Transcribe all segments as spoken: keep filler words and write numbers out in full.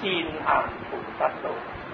善行菩薩道。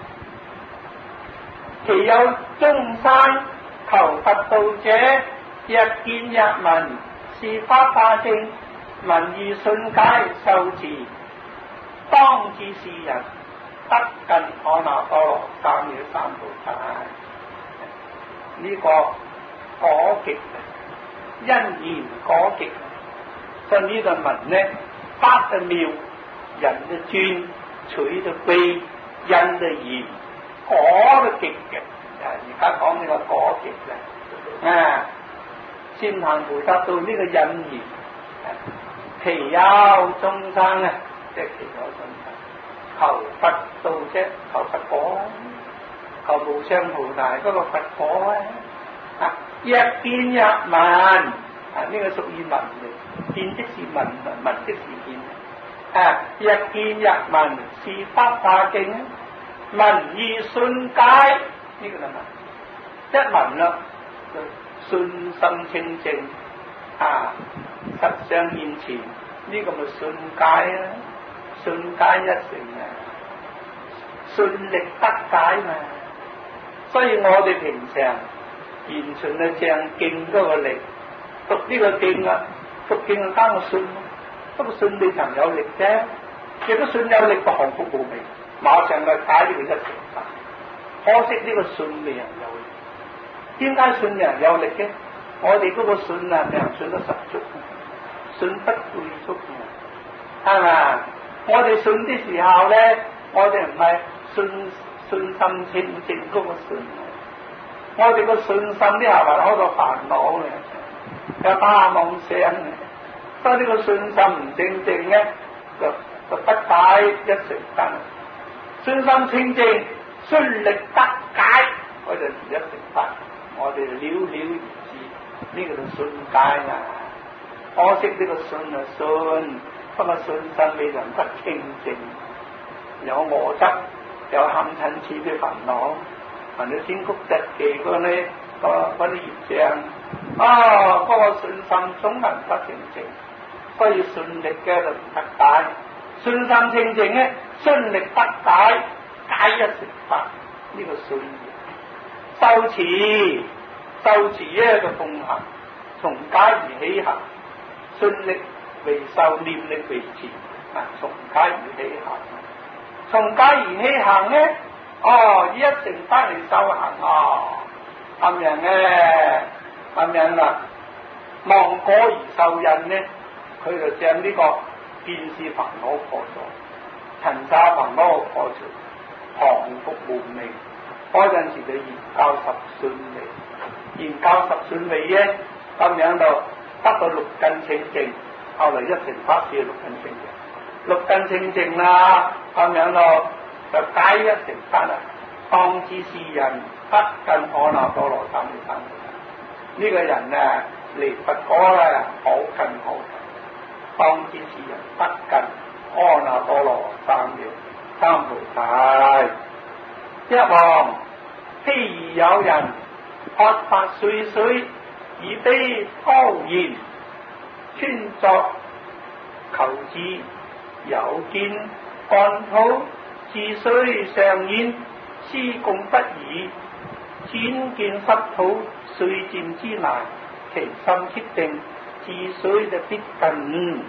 其有中山求佛道者，日見日聞，是法化正，聞而信解受持，當知是人得近阿耨多羅三藐三菩提。呢、這個果極，因緣果極。所以呢個文呢，發得妙，人就專，取就悲，因就嚴，果就極嘅。而家講呢個果極嘅，啊，善行菩薩道呢個因緣，其有眾生啊，即係其有眾生，求佛道啫，求佛果，求無上菩提嗰個佛果啊，日見日聞，啊呢、這個屬於聞嘅，見即是聞，聞即是見，啊日見日聞，是法化正，聞而信解，呢、這個就聞，一聞啦就信心清淨，啊實相現前，呢、這個咪信解啊，信解一成啊，信力得解嘛。所以我哋平常完全係正經嗰個力，讀呢個經啊，讀經啊加個信，不過信未曾有力啫，亦都信有力個降伏無明，馬上就解呢個一成法。可惜呢個信未人有力，點解信人有力嘅？我哋嗰個信啊，未人信得十足，信不具足嘅，係嘛？我哋信的時候咧，我哋唔係信。信心清淨嗰個信，我哋個信心啲係咪好多煩惱嘅，有打妄想嘅，當呢個信心唔正正咧，就就不解一成真。信心清淨，信力得解，我就一成不，我哋了了而知，呢、這個就信解啊！可惜呢個信係信，不過信心未能得清淨，有我執。有冚親似啲煩惱，或者先曲直記嗰啲嗰啲業障，啊，嗰、那個信心總能得清淨，所以信力嘅就唔得解，信心清淨咧，信力得解，解一成法，呢、這個信業。修持，修持咧就奉行，從解而起行，信力為修，念力為持，啊，從解而起行。從解而起行咧，哦，以一成法嚟修行哦，咁樣咧，咁樣啦，忘果而受印咧，佢就將呢個見思煩惱破咗，塵沙煩惱破除，降伏無明。嗰陣時就研究十順利，研究十順利咧，咁樣就得到六根清淨，後嚟一成法是六根清淨。六根清淨啦，咁樣咯，就解一成法啦。當知是人得近阿耨多羅三藐三菩提。呢、這個人啊，離佛果啦，好近好近。當知是人得近阿耨多羅三藐三菩提。一望譬如有人喝法水水，以悲滔然，穿作求智。有見乾土，自水上演，施供不已。展見濕土，水漸之難，其心切定，自水就必近。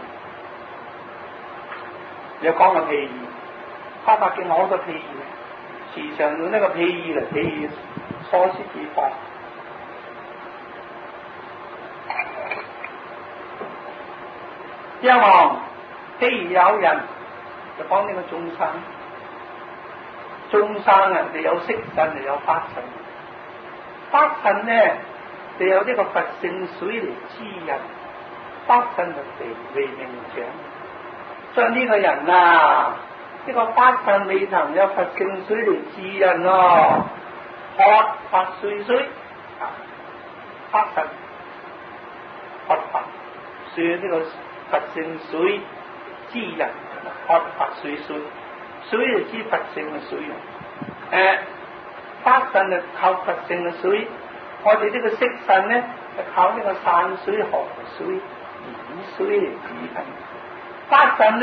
有講個譬喻，花法經好多譬喻，時常用呢個譬喻嚟譬喻疏釋之法。一望譬如有人就講呢個眾生，眾生啊，你有色身就有法身，法身呢就有呢個佛性水嚟滋潤，法身就地位名長。所以呢個人啊，呢、這個法身未曾有佛性水嚟滋潤咯，喝法水水，法身喝法，所以呢個佛性水。滋人喝法水水，水就知佛性嘅水用。誒，法身就靠佛性嘅水，我哋呢個色身咧就靠呢個山水河水、鹽水嚟滋潤。法身咧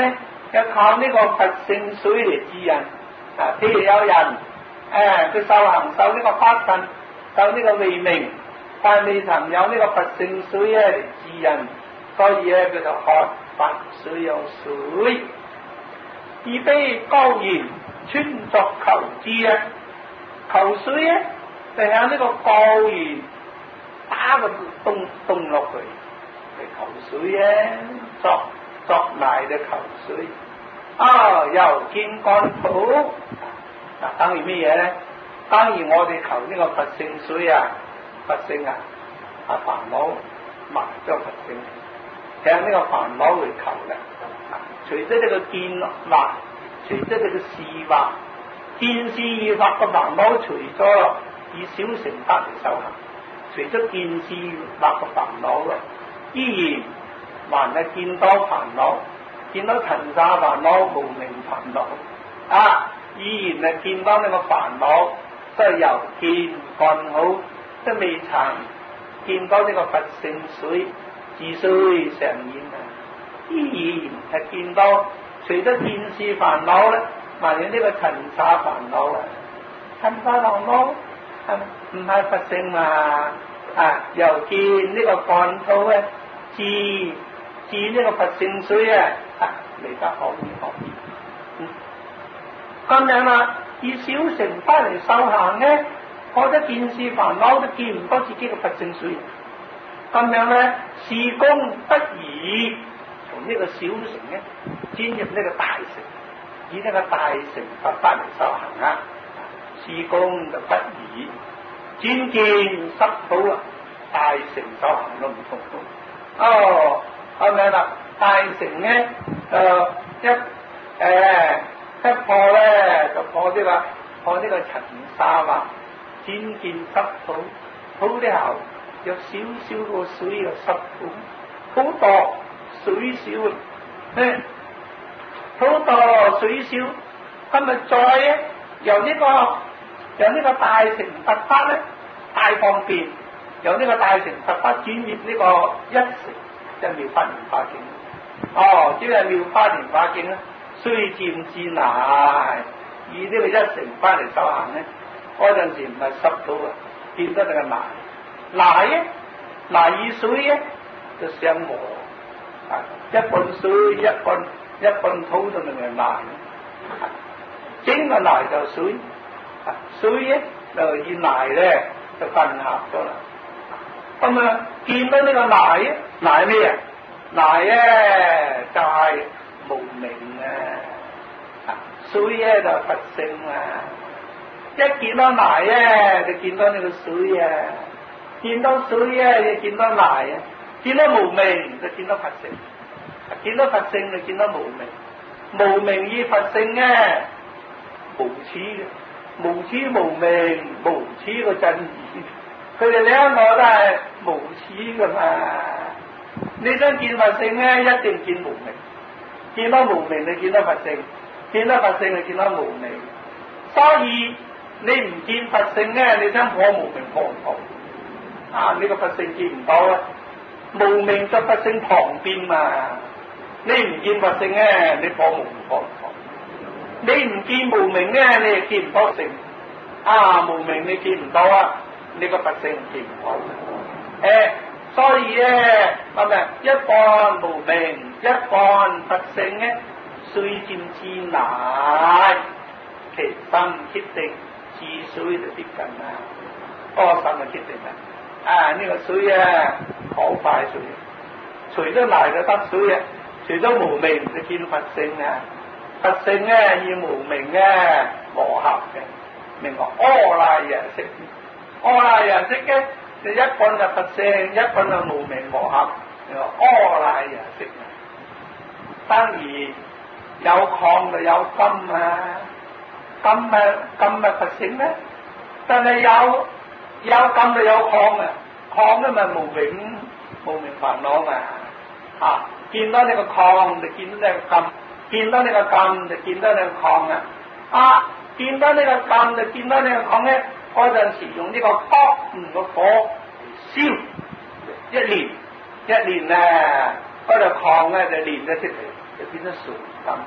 要靠呢個佛性水嚟指引啊。譬如有人誒，佢修行受呢個法身，受呢個慧命，但未曾有呢個佛性水咧嚟指引，所以咧佢就學法水有水，而非高言穿作求之啊。求水咧就喺呢個高言打個洞洞落去嚟求水咧，作作賴嘅求水。啊，又見乾土，嗱，等於咩嘢咧？當然我哋求呢個佛性水啊，佛性啊，啊煩惱埋咗佛性，向呢個煩惱去求嘅。除咗呢個見惑，除咗呢個事惑，見事惑嘅煩惱，除咗以小乘法嚟修行，除咗見事惑嘅煩惱咯，依然還係見到煩惱。見到塵沙煩惱、無明煩惱啊，依然係見到呢個煩惱，都係由見看好，都未曾見到呢個佛性水自須常現啊！依然係見到，除咗見事煩惱咧，還有呢個塵沙煩惱啊！塵沙煩惱係唔係佛性嘛？啊，由見呢個看好咧，自自呢個佛性水啊！嚟得可以可以，嗯，咁樣啦，以小乘法嚟修行咧，覺得見事煩惱都見唔到自己嘅佛性水，咁樣咧，事功不宜從呢個小乘咧轉入呢個大乘，以呢個大乘佛法嚟修行啊，事功就不宜轉見濕土啊，大乘修行都唔同哦，咁樣啦。大乘咧，就一誒、呃、一破咧就破啲啦，破呢個塵沙啊，轉見濕土，土啲後有少少個水嘅濕土，土多水少，誒土多水少，咁咪再咧由呢、這個由呢個大乘佛法咧大方便，由呢個大乘佛法轉入呢個一乘一妙法蓮華經。哦，即係妙法蓮華經咧，雖漸至難，以呢個一乘法嚟修行咧，嗰陣時唔係濕到啊，見得你個難，難咧，難以水咧就相和，啊，一半水一半一半土就令人難，整個難就水，啊，水咧就以難咧就混合咗啦，咁啊見到呢個難咧，難咩啊？嗱咧就係、是、無明啊，水咧就佛性啊，一見到嗱咧就見到呢個水啊，見到水咧就見到嗱啊，見到無明就見到佛性，見到佛性就見到無明，無明與佛性咧無始嘅，無始無明無始個真義，佢哋兩個都係無始噶嘛。你想見佛性咧，一定見無明；見到無明，你見到佛性；見到佛性，你見到無明。所以你唔見佛性咧，你想破無明破唔到啊！呢個佛性見唔到啊，無明在佛性旁邊嘛。你唔見佛性咧，你破無明破唔到。你唔見無明咧，你又見唔到性啊！無明你見唔到啊，你個佛性見唔到。誒。所以咧，係咪一半無明，一半佛性咧，雖漸至難，其心決定治水就接近啦，多心就決定啦。啊，呢、這個水啊，好快水，除咗難就得水啊，除咗無明就見佛性啊，佛性咧與無明咧磨合嘅，明話阿賴耶識，阿賴耶識嘅。就一半就佛性，一半就無明磨合，你話阿賴耶識。當然有礦就有金啊，金咪金咪佛性咧，但係有有金就有礦啊，礦咧咪無明無明煩惱嘛，啊，見到你個礦就見到你個金，見到你個金就見到你個礦啊，啊，見到你個金就見到你個礦咧。嗰陣時用呢個火唔個火燒一年一年啊，嗰度礦咧就煉咗出嚟，就變咗純金。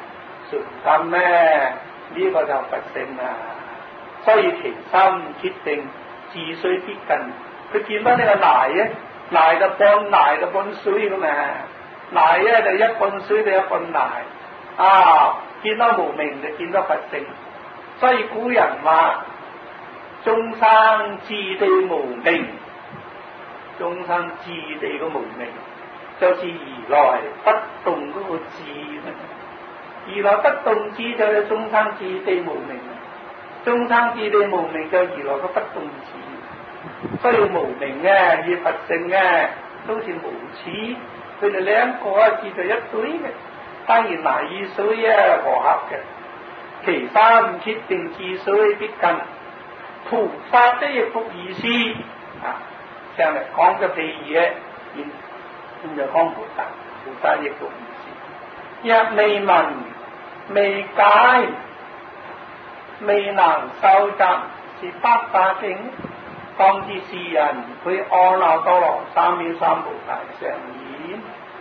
純金咩？呢、這個就佛性啦。所以其心決定自須必近。佢見到呢個泥咧，泥就半泥就半水咁啊！泥咧就一半水就一半泥啊！見到無明就見到佛性。所以古人話：眾生自地無明，眾生自地個無明，就是如來不動嗰個智。如來不動智就係眾生自地無明，眾生自地無明就如來個不動智。所以無明咧與佛性咧都是無似，佢哋兩個啊似在一堆嘅，當然泥與水啊和合嘅。其心決定自須必近，菩薩的亦復如是啊！上嚟講嘅譬如嘢，現現在講菩薩，菩薩亦復如是。若未聞、未解、未能受集，是八法境，當知是人佢阿耨多羅三藐三菩提上演。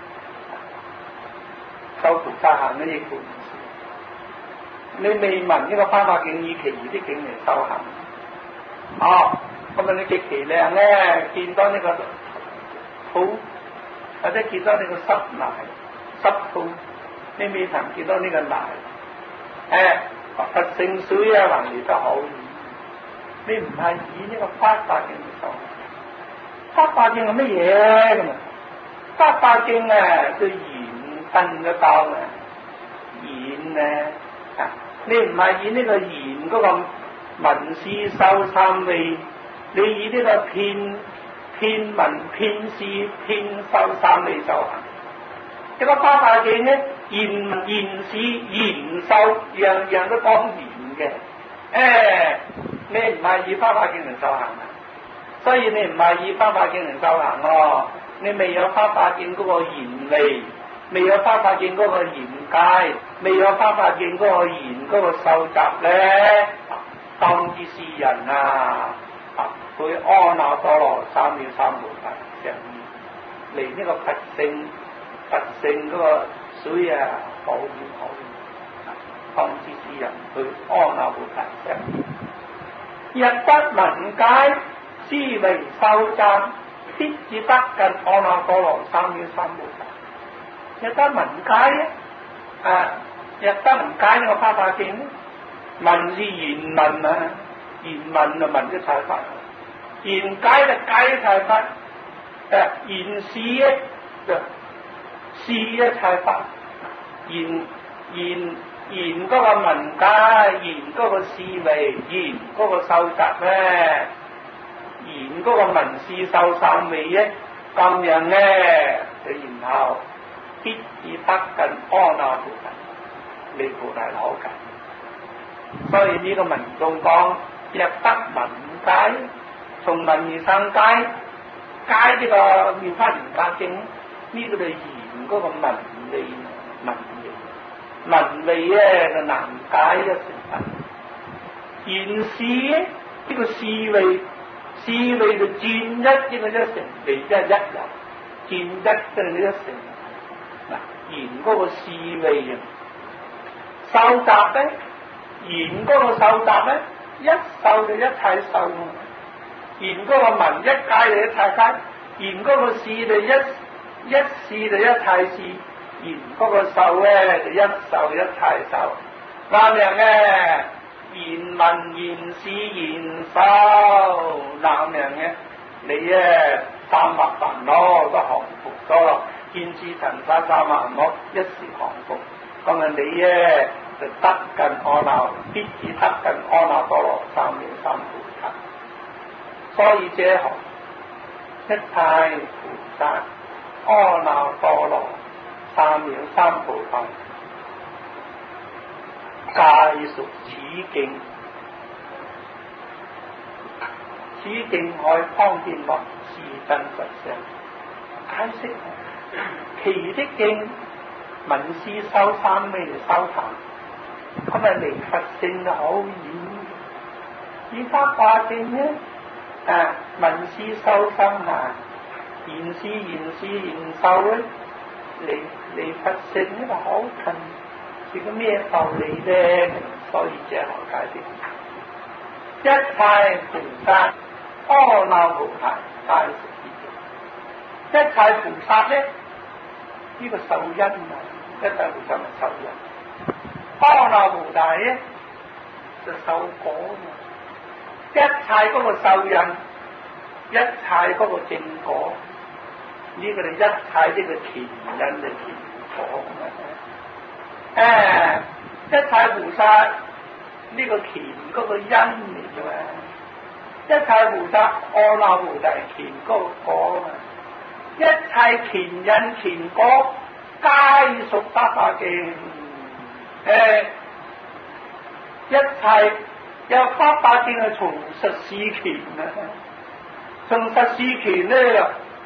修菩薩行嘅亦復如是。你未聞呢個花法境以其餘的境嚟修行，哦，咁啊你極其靚咧，見到呢個土或者見到呢個濕泥濕土，你未曾見到呢個泥，誒佛性水啊還嚟得好遠，你唔係以呢個花法境嚟修，花法境係乜嘢咁啊？花法境啊，佢緣分嘅道啊，緣啊啊！你唔係以呢個言嗰個文思修三味，你以呢個片片文片思片修三味修行。一個花法境咧，言言事言修樣樣都講言嘅。誒、哎，你唔係以花法境嚟修行啊，所以你唔係以花法境嚟修行咯。你未有花法境嗰個言味，未有花法境嗰個言解，未有花法境嗰個言嗰個受集咧，當知是人啊！佢阿耨多羅三藐三菩提上演，離呢個佛性佛性嗰個水啊，好遠好遠。當知是人，佢阿耨菩提上演。若得聞解，思維受集，必至得近阿耨多羅三藐三菩提。若得聞解咧，啊！若得聞解呢個花法境咧，聞是言聞啊，言聞就聞一切法，言解就解一切法，誒言事咧就事一切法，言言言嗰個聞解，言嗰個思維，言嗰個受集咧，言嗰個聞思受三味咧，咁樣咧就然後必至得近阿耨菩提，離菩提好近。所以呢個文中講，若得聞解，從聞而生解，解呢個妙法蓮華經，呢、這個就言嗰個聞味，聞味，聞味咧就難解一成分。言事咧，呢、這個事味，事味就佔一呢個一成，味即係一有，佔一即係呢一成。嗱，言嗰個事味啊，受集咧，言嗰個受集咧，一受就一切受，言嗰個聞一解就一切解，言嗰個事就一一事就一切事，言嗰個受咧就一受一切受。啱樣嘅言聞言事言受，啱樣嘅你咧三惑煩惱都降伏咗，見智塵沙三惑惡一時降伏，咁啊你咧就得近阿耨，必至得近阿耨多羅三藐三菩提。所以這行一切菩薩阿耨多羅三藐三菩提，皆屬此境。此境海方便聞是真實相。解釋其餘的境聞思修三味嚟修行，咁咪離佛性就好遠。依家化境咧，啊聞思修心行，言思言思言受咧，離離佛性呢就好近。 這個咩道理咧？所以這樣解釋，一切菩薩阿耨菩提大慈悲，一切菩薩咧呢、這個受因啊，一切菩薩咪受因，阿耨菩提咧就受果嘛，一切嗰個受因，一切嗰個正果，呢、這個就一切呢個田因嘅田果嘛。誒、啊，一切菩薩呢個田嗰個因嚟嘅嘛，一切菩薩阿耨菩提田嗰個果嘛，一切田因田果皆屬八法境。誒、啊，一切有八法境係從實事權啊，從實事權咧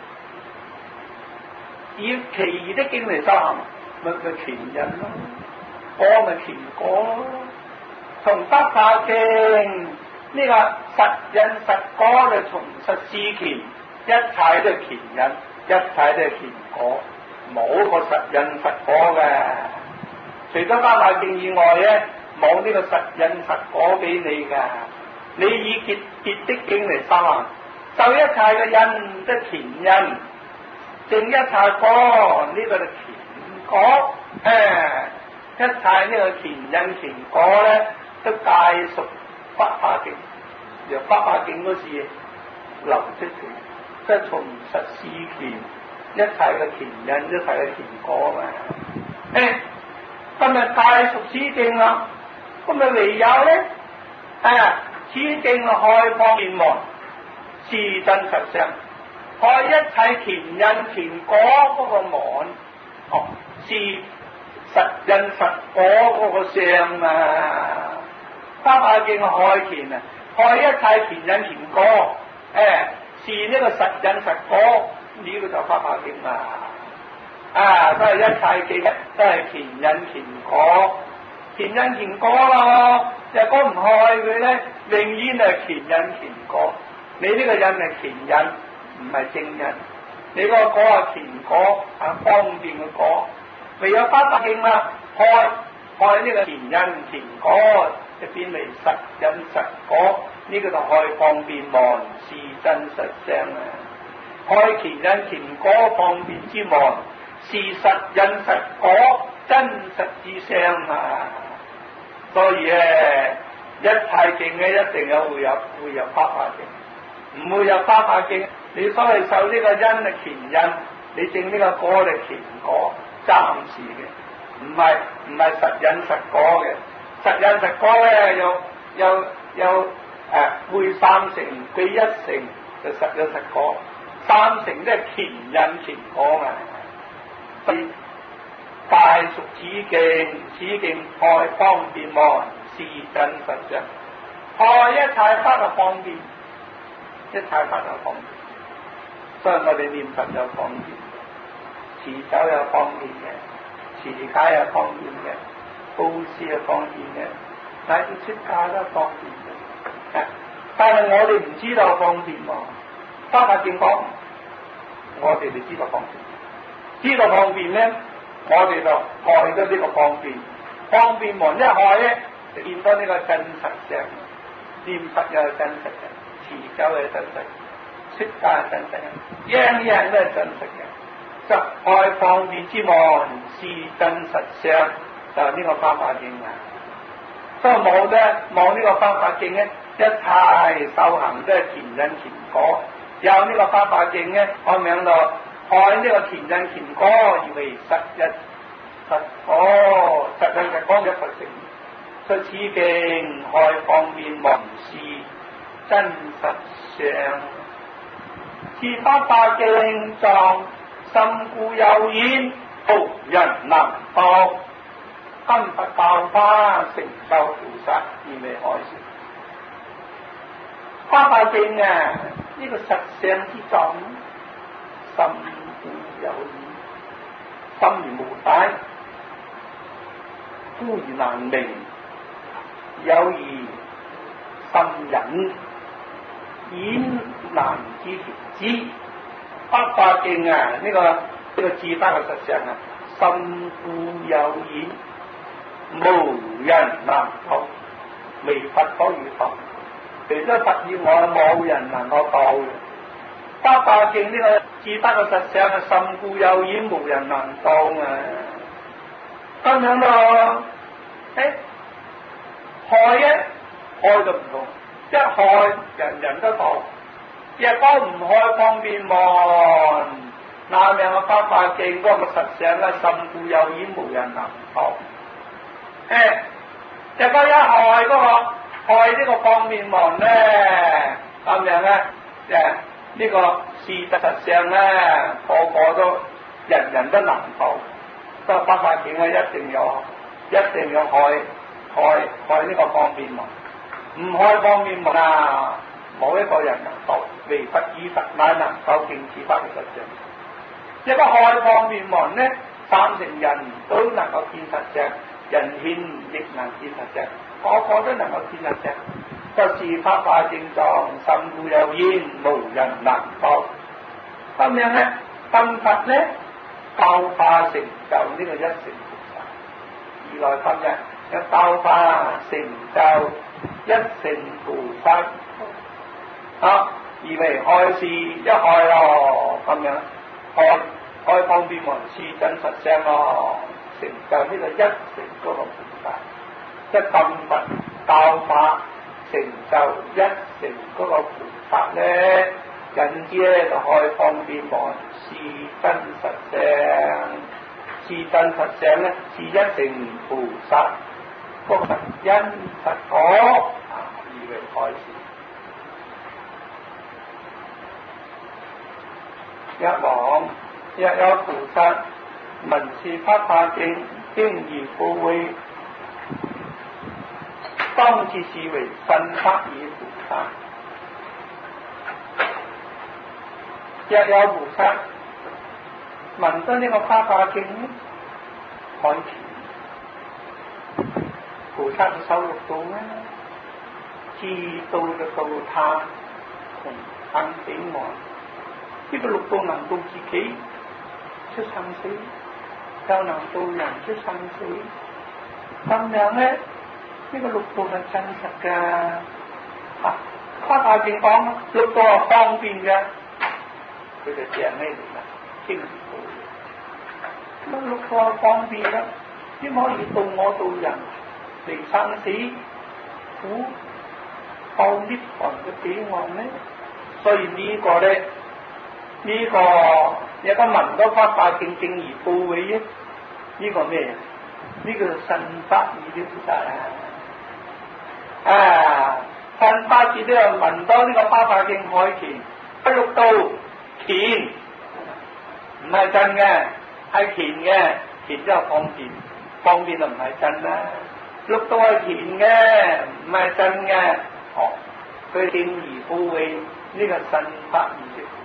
以其餘的經嚟修行，咪咪田因咯。果咪田果咯，從八法境呢、這個實因實果就從實事權，一切都係田因，一切都係田果，冇個實因實果嘅。除咗八法境以外咧，冇呢個實因實果俾你噶。你以別別的經嚟修行，就一切嘅因都田因，正一切果呢、這個就田果，誒、啊。一切呢個田因田果咧，都皆屬八法境。由八法境嗰時流出嚟，即係從實事權，一切嘅田因，一切嘅田果啊嘛。誒，今日皆屬此境啦，咁咪唯有咧，啊，此境開方便門，是真實相，開一切田因田果嗰個門，哦，是。實因實果嗰個相啊，八法境開田啊，開一切田因田果，誒、哎，是呢個實因實果，呢、這個就八法境啊，啊，都係一切境，都係田因田果，田因田果咯，就講唔開佢咧，永遠係田因田果，你呢個因係田因，唔係正因，你嗰個果係田果，啊方便嘅果。唯有八法境啦，開開呢個田因田果，就變為實因實果，呢、這個就開方便門，是真實相啊！開田因田果方便之門，是實因實果真實之相啊！所以咧，一切境咧一定有會有會有八法境，唔會有八法境。你所謂受呢個因係田因，你證呢個果係田果。暫時嘅，唔係唔係實因實果嘅，實因實果咧有有有誒會三成對一成就實因實果，三成都係田因田果啊！所以皆屬此境，此境開方便門，是真實相，開一切法嘅方便，一切法嘅方便，所以我哋念佛有方便。持咒有方便嘅，持戒有方便嘅，布施有方便嘅，乃至出家都方便嘅。但係我哋唔知道方便喎，八法境講，我哋就知道方便，知道方便咧，我哋就開咗呢個方便，方便門一開咧，就見到呢個真實相，念佛又係真實嘅，持咒又係真實，出家係真實嘅，樣樣都係真實嘅。就開方便之門，是真實相，就係、是、呢個八法境啊！所以冇咧，冇呢個八法境咧，一切修行都係田因田果。有呢個八法境咧，我名度開呢個田因田果，而為實因實果，實因實果一佛成。所以此境開方便門，是真實相。此八法境藏甚故有言，無人能度，今佛教化成就菩薩，而未開示。八法境啊，呢、這個實相之藏，甚故有言，深而無底，故而難明，有而深隱，演難知調之。八法境啊，呢、這個呢、這個自得嘅實相啊，甚故有言， 無人能到，唯佛可以到。除咗佛以外，冇人能夠到嘅。八法境呢個自得嘅實相係甚故有焉，無人能到啊！咁樣咯，誒，害一害就唔同，一害人人都到，若果唔開方便門，那樣嘅八法境嗰個實相咧，甚故有焉，無人能到。誒，若果一害嗰、那個害呢個方便門咧，咁樣咧，誒。呢個事實上咧，個個都人人都能到，所以八法境咧一定要一定要開開開呢個方便門，唔開方便門啊，冇一個人能到，唯佛與佛乃能夠證此法嘅實相。一個開方便門咧，三成人都能夠見實相，人顯亦能見實相，個個都能夠見實相。就是八法正狀，甚故有焉，無人能到。咁樣咧，分佛咧，教化成就呢個一乘菩薩。二來分嘅有教化成就一乘菩薩。啊，而為開示一開咯，咁樣開開方便門，示真實相咯，成就呢個一乘嗰個菩薩。即係分佛教化。成就一乘嗰個菩薩咧，引之咧就開方便門，示真實相，示真實相咧，是一乘菩薩嗰個因實果啊，而為開示。一往一有菩薩聞是八法境，經而富會。當自視為分法與菩薩，若有菩薩聞得呢個八法境，看前菩薩嘅修六道咧，知道就道他同生彼岸，呢個六道能到自己出生死，又能到人出生死，咁樣咧。呢個六道係真實噶，啊，八法境講六道係方便嘅，佢就正咩嚟啦？經驗到，咁六道係方便啦，點可以度我度人離生死苦到涅槃嘅彼岸呢？所以呢個咧，呢、這個有個聞到八法境經而富會嘅，呢、這個咩？呢、這個神法義的菩薩啊！啊！分法智都有聞到呢個八法境開前，不六道前，唔係真嘅，係前嘅，前之後方便，方便就唔係真啦。六道係前嘅，唔係真嘅。哦，佢經而富會呢個神法義的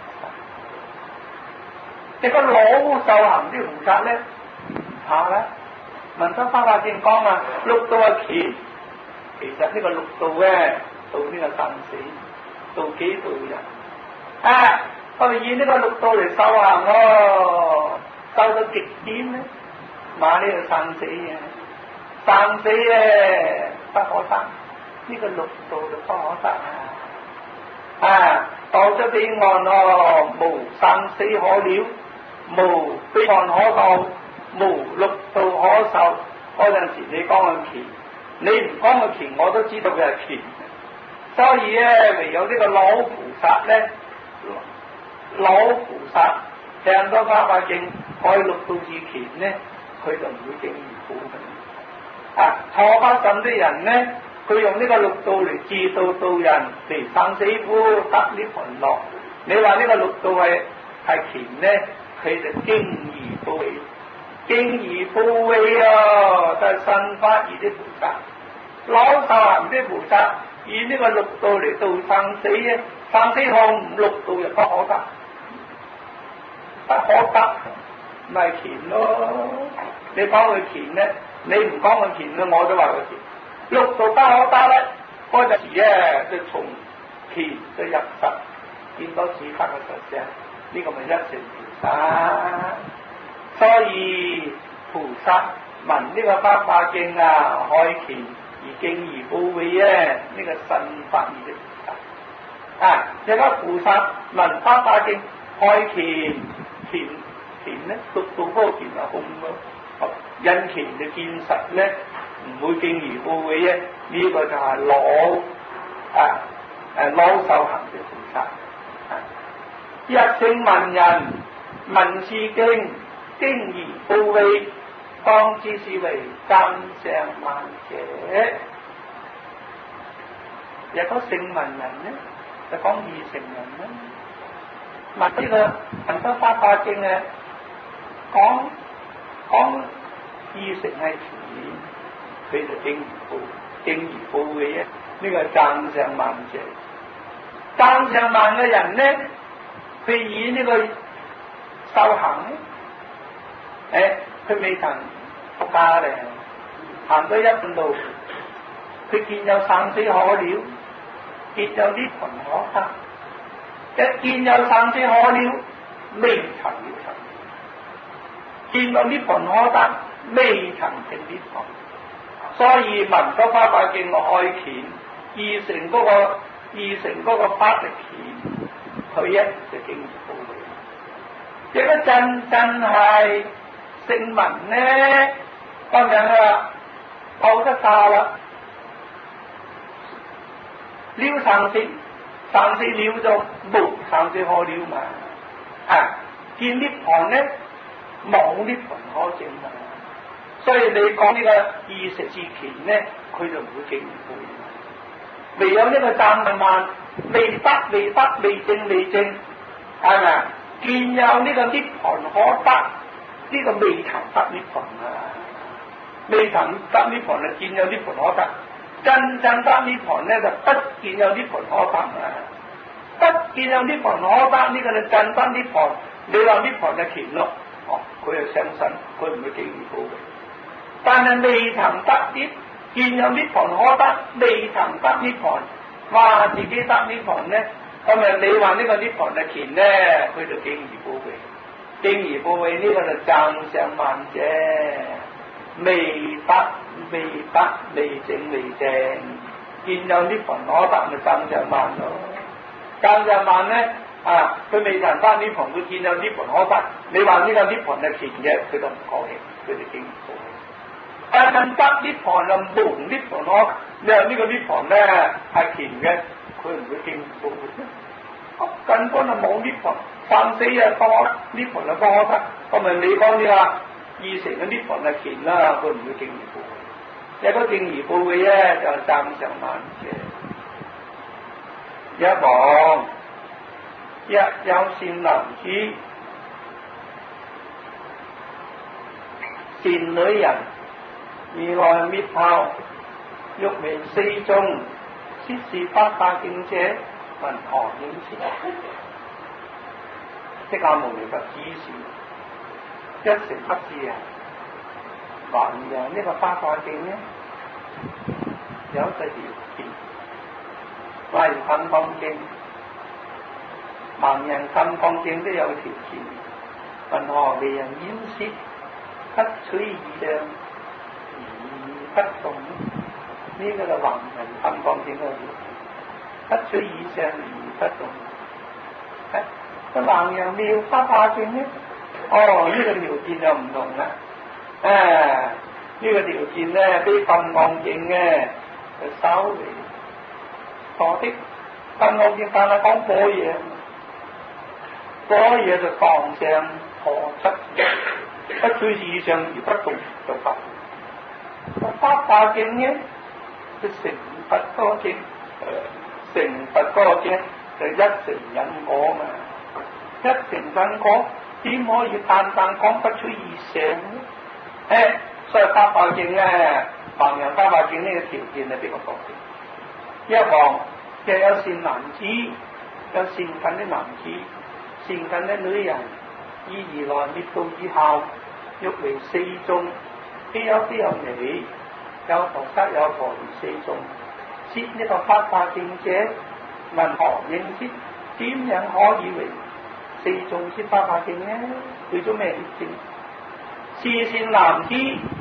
菩薩，一個老受行啲菩薩咧，唔怕啦。聞得八法境講啊，六道係前。其實呢個六道咧，到呢個生死，到幾度人啊？我哋以呢個六道嚟修行咯，修到極點咧，馬呢個生死嘅，生死咧不可得，呢、這個六道就不可得啊！啊，到咗彼岸咯，無生死可了，無彼岸可到，無六道可受。嗰陣時你講緊前。你唔講個前，我都知道佢係前，所以咧，唯有呢個老菩薩咧，老菩薩聽到八法境開六道之前咧，佢就唔會經而苦嘅。啊，初發心的人咧，佢用呢個六道嚟自度度人，離生死苦得涅槃樂。你話呢個六道係係前咧，佢就經而富會。經而富會啊，就係神法義的菩薩，老受行的菩薩，以呢個六道嚟度生死嘅，生死空六道就不可得，不可得咪前咯。你講佢前咧，你唔講佢前咧，我都話佢前。六道不可得咧，嗰陣時咧就從前就入實，見到此刻嘅實相，呢、這個咪一乘菩薩。所以菩薩聞呢個發化經啊，開權而敬而報會咧，呢、這個新發意嘅菩薩啊，有個菩薩聞發化經開權，權權咧讀到嗰個權啊空咯，因權嘅見實咧，唔會敬而報會咧，呢、這個就係老啊誒老受行嘅菩薩。一聲聞人聞是經，經而報會，當知是為增上慢者。若果聲聞人呢，就講二乘人啦。聞呢個聞得發化經嘅，講講二乘係前面，佢就經而報，經而報會嘅呢個增上慢者。增上慢嘅人呢？佢以呢個修行咧，誒，佢未曾出家咧，行到一半路，佢見有生死可了，見有涅槃可得，一見有生死可了，未曾了成；見到涅槃可得，未曾成涅槃。所以聞得發化經開顯，二乘嗰個二乘嗰個法力顯。佢一就經而報會，一個真真係聲聞呢，當然啦，報得大啦，了生死，生死了就無生死可了嘛，啊，見涅槃呢，冇涅槃可證嘛，所以你講呢個二乘之權呢，佢就唔會經而報會，唯有呢個讚聞慢。未得未得未證未證，係咪？見有呢個涅槃可得，呢、這個未曾得涅槃啊！未曾得涅槃啊，見有涅槃可得。真正得涅槃咧，就不見有涅槃可得啊！不見有涅槃可得，呢、這個就真得涅槃。你話涅槃就權咯，哦，佢又相信，佢唔會經而報會。但係未曾得啲，見有涅槃可得，未曾得涅槃。話自己得涅槃呢，咁啊你話呢個涅槃嘅權呢，佢就經而報會，經而報會呢個就增上慢者，未得未得未證未證，見有涅槃可得咪增上慢咯，增上慢呢啊，佢未曾得涅槃，佢見有涅槃可得，你話呢個涅槃嘅權嘅，佢就唔高興，佢就經而報會。誒，更得涅槃就無涅槃可，你話呢個涅槃咧係權嘅，佢唔會經而報會。根本就冇涅槃，生死啊多，涅槃就多得。咁咪你講呢個二乘嘅涅槃係權啦，佢唔會經而報會。一個經而報會咧就增上慢者。一王一有善男子，善女人。如來滅後，欲為四眾，悉是發化經者，聞何應是？釋迦牟尼佛指示，一乘不知啊！還有呢個發化經呢，有一個條件，例如金剛經，盲人金剛經都有條件，聞何為人應是？不取二量。不動呢、這個就橫人金剛經嗰條，不取以上而不動。個橫人妙法化經呢？哦，呢、這個條件就唔同啦。誒、啊，呢、這個條件咧比金剛經咧就稍微多啲。金剛經但係講般若，般若就當上何出？不取以上而不動就得。發化經呢，就成佛多經，成佛多經就一乘因果嘛，一乘因果點可以單單講不出以上呢？誒，所以發化經咧，盲人發化經呢個條件係比較多啲。一行又有善男子，有善近的男子，善近的女人，以如來滅度之後，欲為四眾。非有非有你，有菩薩有菩提四眾，攝呢個發化經者，聞何應是？點樣可以為四眾攝發化經呢？去咗咩證？是善男子，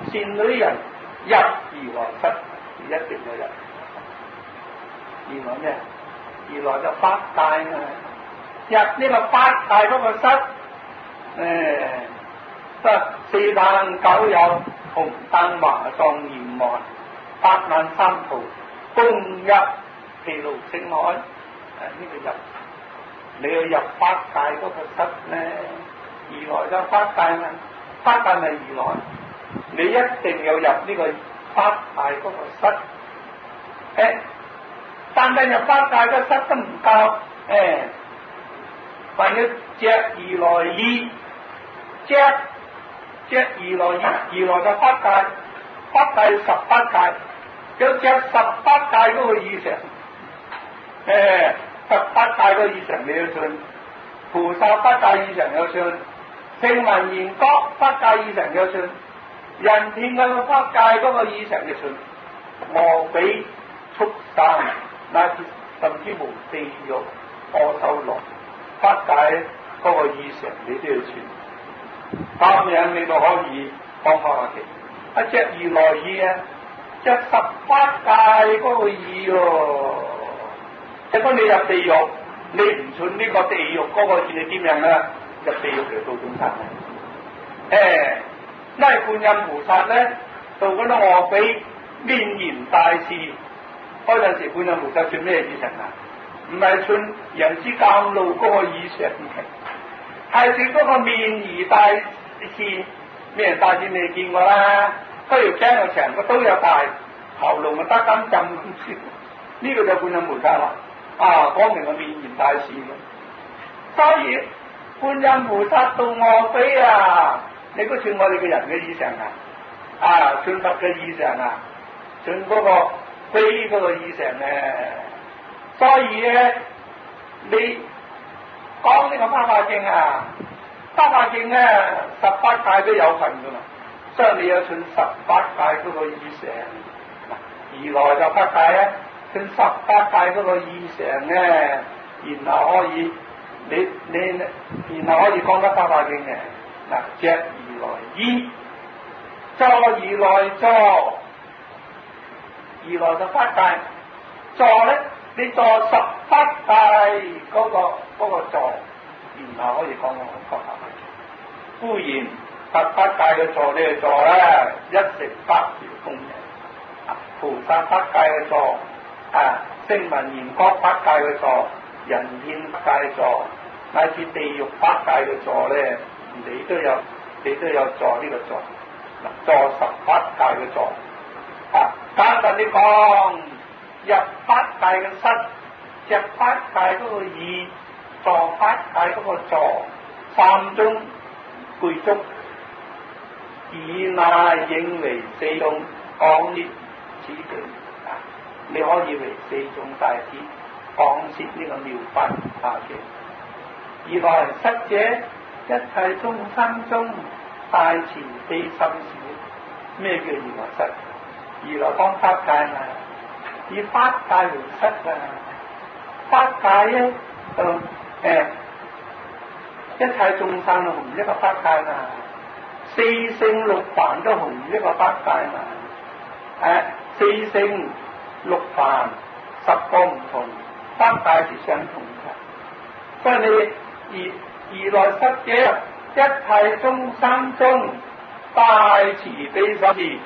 善女人入如來室，一定要入。如來咩？如來就法界啊！入呢個法界嗰個室，誒，得四燈九有，紅燈華狀嚴環，八萬三途，共入毗盧聖海。誒，呢個入，你要入法界嗰個室咧，如來就法界嘛，法界係如來，你一定要入呢個法界嗰個室。誒，但係入法界嘅室都唔夠，誒。還要着如來衣，着着如來衣，如來嘅法界，法界十八界，要着十八界嗰個衣裳，誒，十八界嗰個衣裳你要信，菩薩法界衣裳要信，聲聞緣覺法界衣裳要信，人天嘅法界嗰個衣裳要信，餓鬼畜生乃至甚至無地獄阿修羅。法界嗰個衣裳你都要穿，咁樣你就可以講法華經。一着如來衣啊，着十八界嗰個衣喎。如果你入地獄，你唔穿呢個地獄嗰個衣，你點樣咧？入地獄嚟到眾生嘅。誒，因為觀音菩薩咧，做嗰啲餓鬼面言大士，嗰陣時觀音菩薩穿咩衣裳啊？唔係穿人之甘露嗰個衣裳嘅，係穿嗰個面儀大士，咩人大士你見過啦？嗰條頸又長，個刀又大，喉嚨又得咁浸咁先，呢、這個就觀音菩薩啦。啊，講明個面儀大士嘅，所以觀音菩薩到餓鬼啊，你都穿我哋嘅人嘅衣裳啊，啊，穿佛嘅衣裳啊，穿嗰個飛嗰個衣裳咧。所以咧，你講呢個法華經啊，法華經咧十八界都有份噶嘛，所以你要穿十八界嗰個衣裳。如來就法界咧，穿十八界嗰個衣裳咧，然後可以你你然後可以講得法華經嘅。嗱，着如來衣，坐如來座，如來就法界，座咧。你坐十八界嗰個嗰個座，然後可以講講法華經。固然十八界嘅座呢個座咧，一成百條功能。菩薩法界嘅座，啊，聲聞緣覺法界嘅座，人天法界座，乃至地獄法界嘅座咧，你都有你都有坐呢個座。嗱，坐十八界嘅座，啊，簡單啲講。入法界嘅室，着法界嗰個衣，坐法界嗰個座，三種具足，以那應為四種講列此句啊！你可以為四種大師講説呢個妙法華經。如來室者，一切眾生中大慈悲心事。咩叫如來室？如來講法界嘛。以法界為室啊，法界咧就誒一切眾生都同一個法界嘛，四聖六凡都同一個法界嘛，誒、啊、四聖六凡十個唔同法界是相同嘅，所以你而如來室者，一切眾生中大慈悲心事。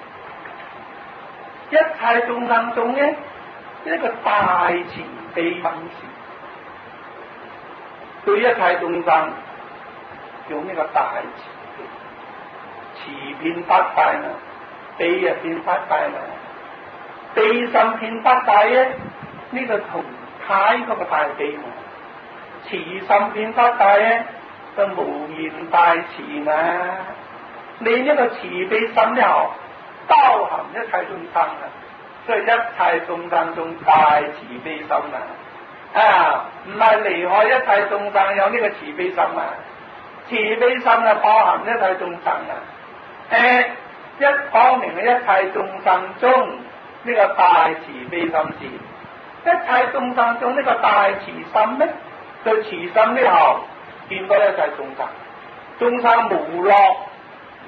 一切眾生中咧，一個大慈悲心事，對一切眾生用呢個大慈悲，慈遍法界嘛，悲啊遍法界嘛，悲心遍法界咧，呢、這個同太嗰個大悲嘛，慈心遍法界咧，就無言大慈嘛，你呢個慈悲心咧，包含一切眾生啊，所以一切眾生中大慈悲心啊，啊，唔係離開一切眾生有呢個慈悲心啊，慈悲心啊包含一切眾生啊，誒、欸，一講明嘅一切眾生中呢個大慈悲心事，一切眾生中呢個大慈心咧，對慈心呢後見到一切眾生，眾生無樂。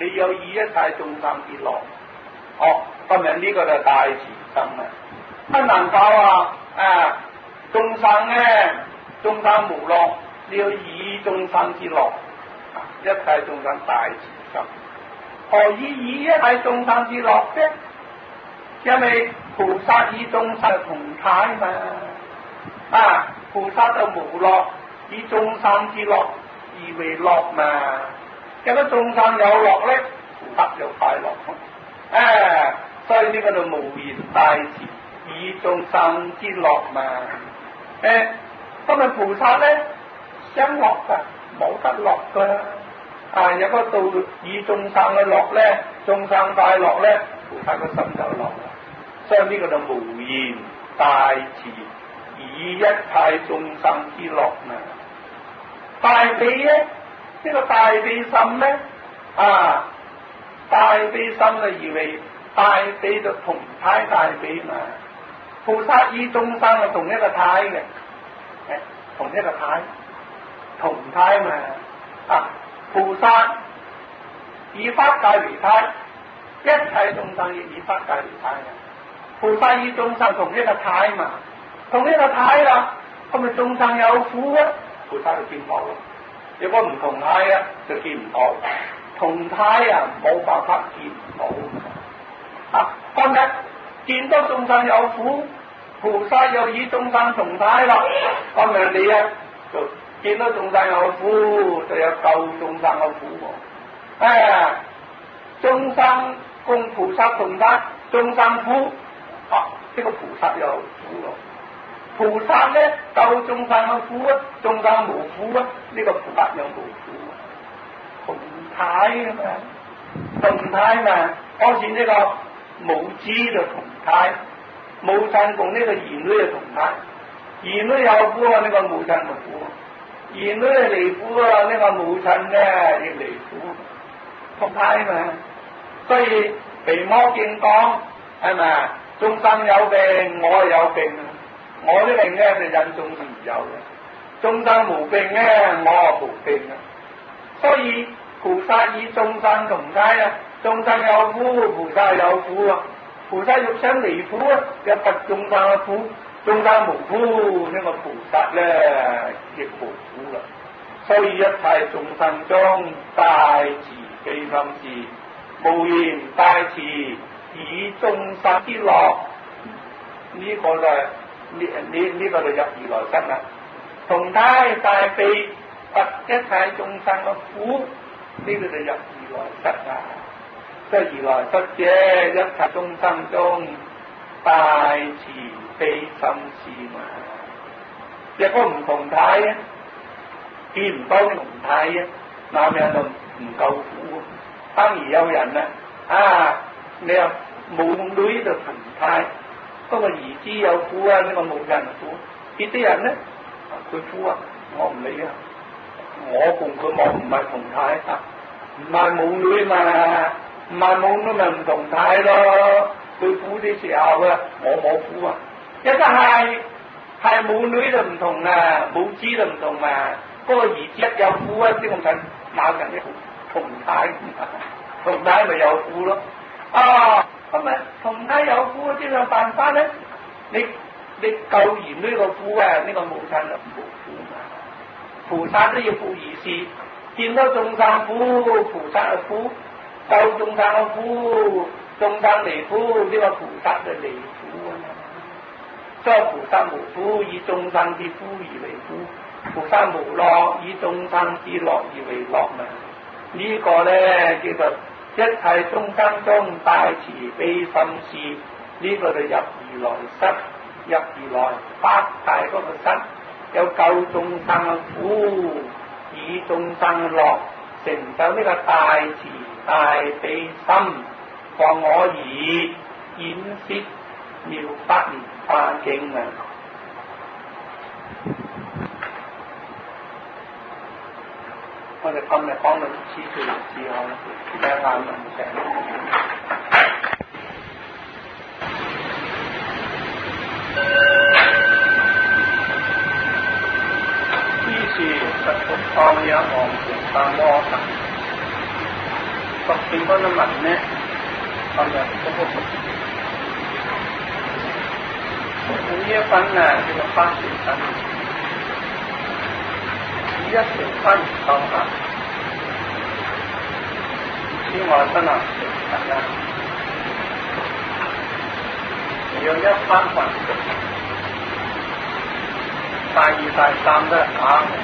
你有以一切眾生之樂。哦，今日呢個就係大慈心啦。不能夠啊啊眾生咧，眾生無樂，你要以眾生之樂，一切眾生大慈心。何以以一切眾生之樂啫？因為菩薩以眾生同體嘛，啊菩薩就無樂，以眾生之樂而為樂嘛。有個眾生有樂咧，菩薩就快樂。啊，所以呢個就無言大慈，以眾生之樂嘛。誒、啊，今日菩薩咧想樂噶，冇得樂噶。啊，有個道以眾生嘅樂咧，眾生快樂咧，菩薩個心就樂啦。所以呢個就無言大慈，以一切眾生之樂嘛。大悲咧，呢、這個大悲心咧，啊，大悲心啊，以為大悲就同體大悲嘛。菩薩以眾生係同一個體嘅，誒，同一個體，同體嘛。啊，菩薩以法界為體，一切眾生亦以法界為體嘅。菩薩以眾生同一個體嘛，同一個體啦，咁咪眾生有苦啊，菩薩就見到咯。如果唔同體啊，就見唔到。同體啊，冇辦法見唔到。啊，今日見到眾生有苦，菩薩又以眾生同體啦。今日你啊，就見到眾生有苦，就有救眾生嘅苦喎。哎呀，眾生共菩薩同體，眾生苦。啊！呢、這個菩薩有苦咯，菩薩咧救眾生嘅苦啊，眾生無苦啊，呢、這個菩薩有無苦啊，同體啊嘛，同體嘛，好似呢個母子就同體，母親共呢個兒女就同體，兒女有苦啊，呢、這個母親就苦，兒女離苦啊，呢、這個母親咧亦離苦，同體嘛，所以《摩經》講係咪？眾生有病，我有病，我啲病咧就因眾生而有嘅；眾生無病咧，我無病啊。所以菩薩以眾生同體啊，眾生有苦，菩薩有苦啊。菩薩欲想離苦啊，又拔眾生嘅苦；眾生無苦，呢、這個菩薩咧亦無苦啦。所以一切眾生中大慈悲心是無言大慈。以眾生之樂，呢、這個就係呢呢呢個就入如來室啦。同體大悲拔一切眾生嘅苦，呢、這個就入如來室啦。即係如來室者，一切眾生中大慈悲心事嘛。若果唔同體啊，見唔到同體啊，男人就唔夠苦。當然有人啦，啊！你話母女就同體，不過兒子有苦啊，呢、這個母親苦。呢啲人咧，佢苦啊，我唔理啊，我同佢冇唔係同體啊，唔係母女嘛，唔係母女咪唔同體咯。佢苦啲時候啊，我冇苦啊。一個係係母女就唔同啊，母子就唔同啊。嗰、那個兒子有苦啊，啲咁親鬧人嘅同體，同體咪有苦咯。啊，咁咪同體有苦，邊有辦法咧？你你救兒女個苦啊，呢、這個母親就冇苦嘛。菩薩都要苦兒事，見到眾生苦，菩薩嘅苦；救眾生嘅苦，眾生離苦，呢、這個菩薩就離苦啊嘛。所以菩薩無苦，以眾生之苦而為苦；菩薩無樂，以眾生之樂而為樂嘛。這個、呢個咧叫做。一切眾生中大慈悲心事，呢、這個就入如來室，入如來法界嗰個室，有救眾生嘅苦，以眾生嘅樂，成就呢個大慈大悲心，況我以演釋妙法蓮華經啊！我哋今日講到此處之後，大家眼唔成。於是實屬當日王菩薩摩薩， 讀見嗰啲文呢，我就都好熟。呢一本啊叫做花樹品，以一條花而收下，之外真係成日啦，有一番還俗，大二大三都係假嘅。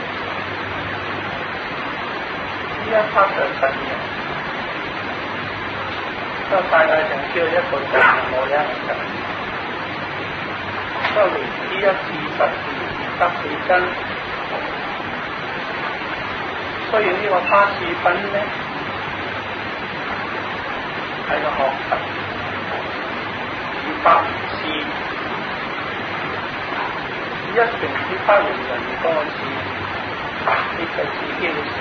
呢一刻就實現，都大概成叫一個字冇一個字，都為之一次實現得起真。所以呢個花樹品呢，係個學習，以法事，一定只花為人多事，呢個自己嘅事。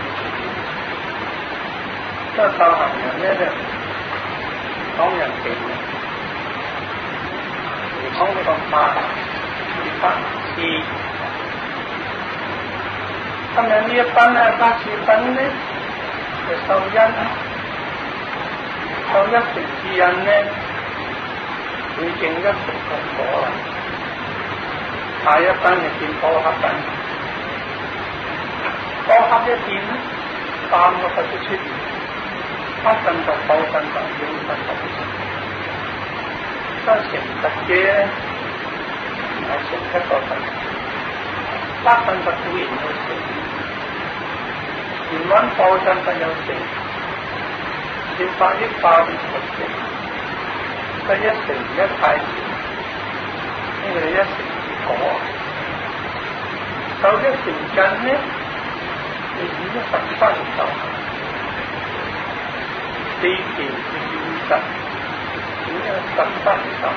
即係修行人咧，就講人勁嘅，而講呢個法法事。今日呢一班咧法事品咧，就受因，受一成之因咧，會證一成嘅果啦。下一班就見波合品，波合一見咧，三個佛都出現。八分就九分就應分就成，但成實嘅唔係成一個分，八分就固然有成，前穩九分就有成，前八億八變六成，得一成一派成，呢個係一成結果，受一成因呢，你已經十分就。四件是現實，點樣實不實？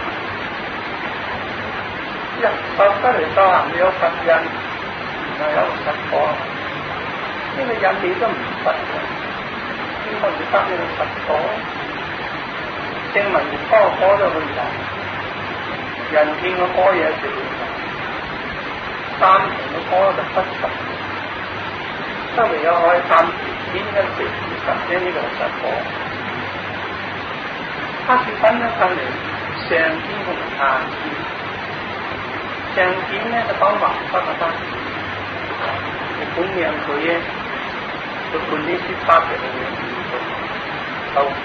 一實不嚟修行有實因，唔係有實果。呢個因你都唔實嘅，點可以得呢個實果？證明多果都會有，人見個果嘢就會有，三成嘅果就不實。都未有可以三成先一成實啫，呢個係實果。花樹品咧分嚟上邊同下邊，上邊咧就講橫筆嘅花樹，你供養佢咧，佢半啲雪花嘅嘢收住。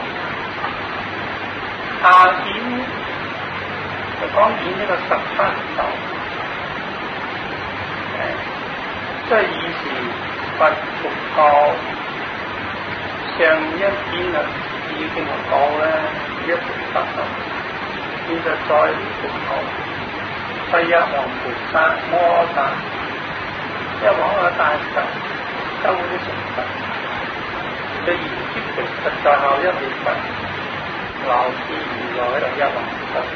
下邊就講演呢個十花手，誒，即係以時佛復教上一邊啊。已經講咧，一直得到，現在再復講，第一王菩薩摩薩，一往個大德收啲成佛，就言之其實在後一年佛，鬧之如來就一王菩薩。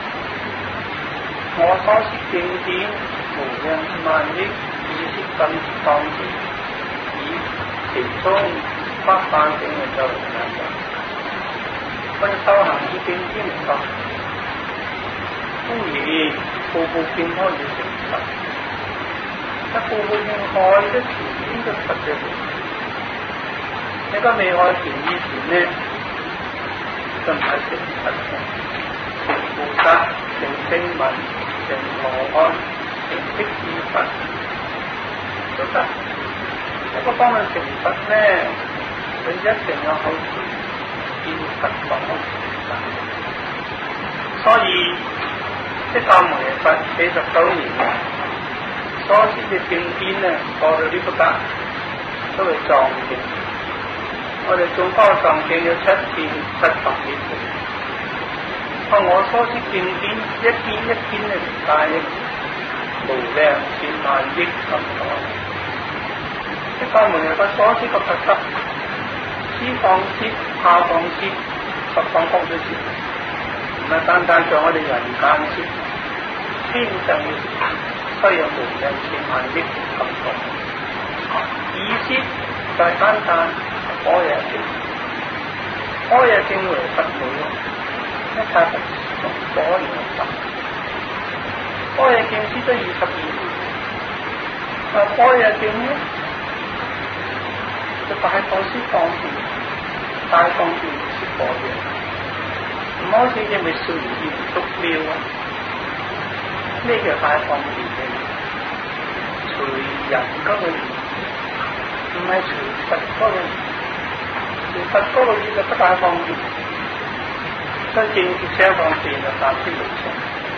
我所說經典無量萬億，以識分當知，以其中不反境嘅就係分修行以經典嚟講，當然步步見開要成佛，一步步見開嘅條件都實嘅。你個未開前以前呢，就唔係成佛嘅，成菩薩、成聲聞、成羅漢、成辟支佛都得。不過當佢成佛咧，佢一定有好處。見佛講，所以釋迦牟尼佛四十九年所說嘅經典咧，過到呢個格都係藏經。我哋做多藏經有七千七百幾部，啊，我所說經典一篇一篇咧，大億無量千萬億咁多。釋迦牟尼佛所說嘅佛德。此放切、下放切、十放光都切，唔係單單像我哋人間切，天上雖有無量千萬億咁多，意思就係單單般若經，般若經為佛母咯，一切佛從般若佛，般若經師得二十二年，啊般若經呢就大放施放切。 大方便識播嘅，唔好似只咪隨意捉妙啊！咩叫大方便嘅？隨人嗰個意，唔係隨佛嗰個意。隨佛嗰個意就不大方便，真正相方便就大師路上。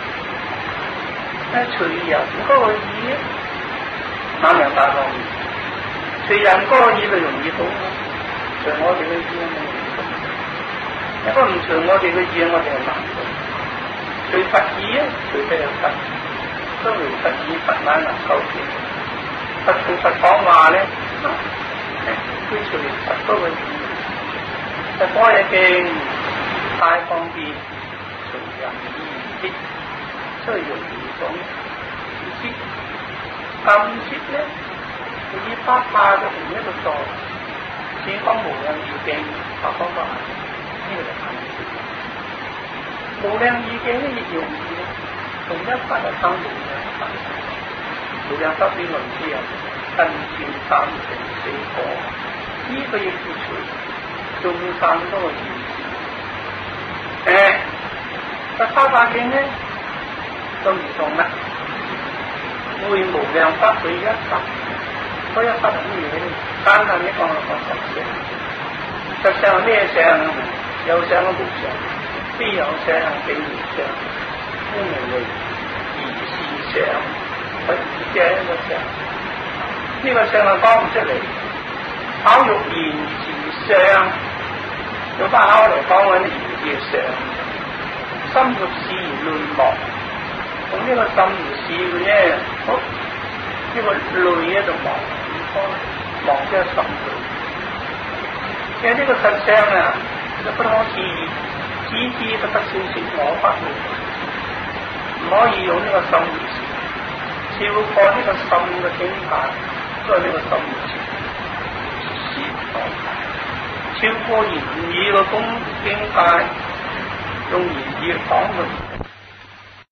但係隨人嗰個意，哪樣大方便？隨人嗰個意就容易到，隨我哋嘅意冇容易到。如果唔隨我哋嘅意，我哋係難到。隨佛意啊，隨咩佛？都隨佛意，佛乃能夠見。佛同佛講話咧，都隨佛嗰個意。佛講嘢勁，大方便，隨人意知，所以容易講唔知。咁知咧，以法化嘅同一個座，先講無量意境，法講法，呢個就係無量意境咧，亦容易咧，同一法就生無量法。無量法理論之啊，根見三成四果，呢、這個亦叫隨眾生嗰個意思。誒，佛法法境咧就唔同啦。會無量法佢一法，嗰一法係乜嘢咧？單單一講就講實相。實相係咩相？有相無相，非有相非無相，稱為如是相，不如這一個相。呢、這個相係講唔出嚟，考欲言是相，用把口嚟講嗰啲言叫相，心欲事而論莫。咁呢個心唔事嘅啫，好呢、這個累咧就忘唔開，忘咗心累。其實呢個實相啊，就不可思議，知之不得消息，我不會，唔可以用呢個心而事，超過呢個心嘅境界，都係呢個心而事，事講超過言語嘅功境界，用言語講嘅。